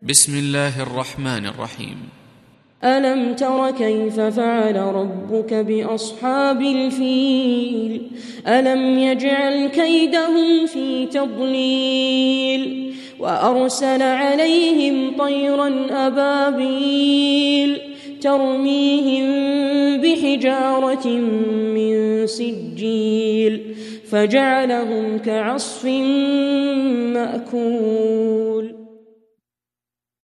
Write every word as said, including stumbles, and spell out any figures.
بسم الله الرحمن الرحيم. ألم تر كيف فعل ربك بأصحاب الفيل ألم يجعل كيدهم في تضليل وأرسل عليهم طيرا أبابيل ترميهم بحجارة من سجيل فجعلهم كعصف مأكول.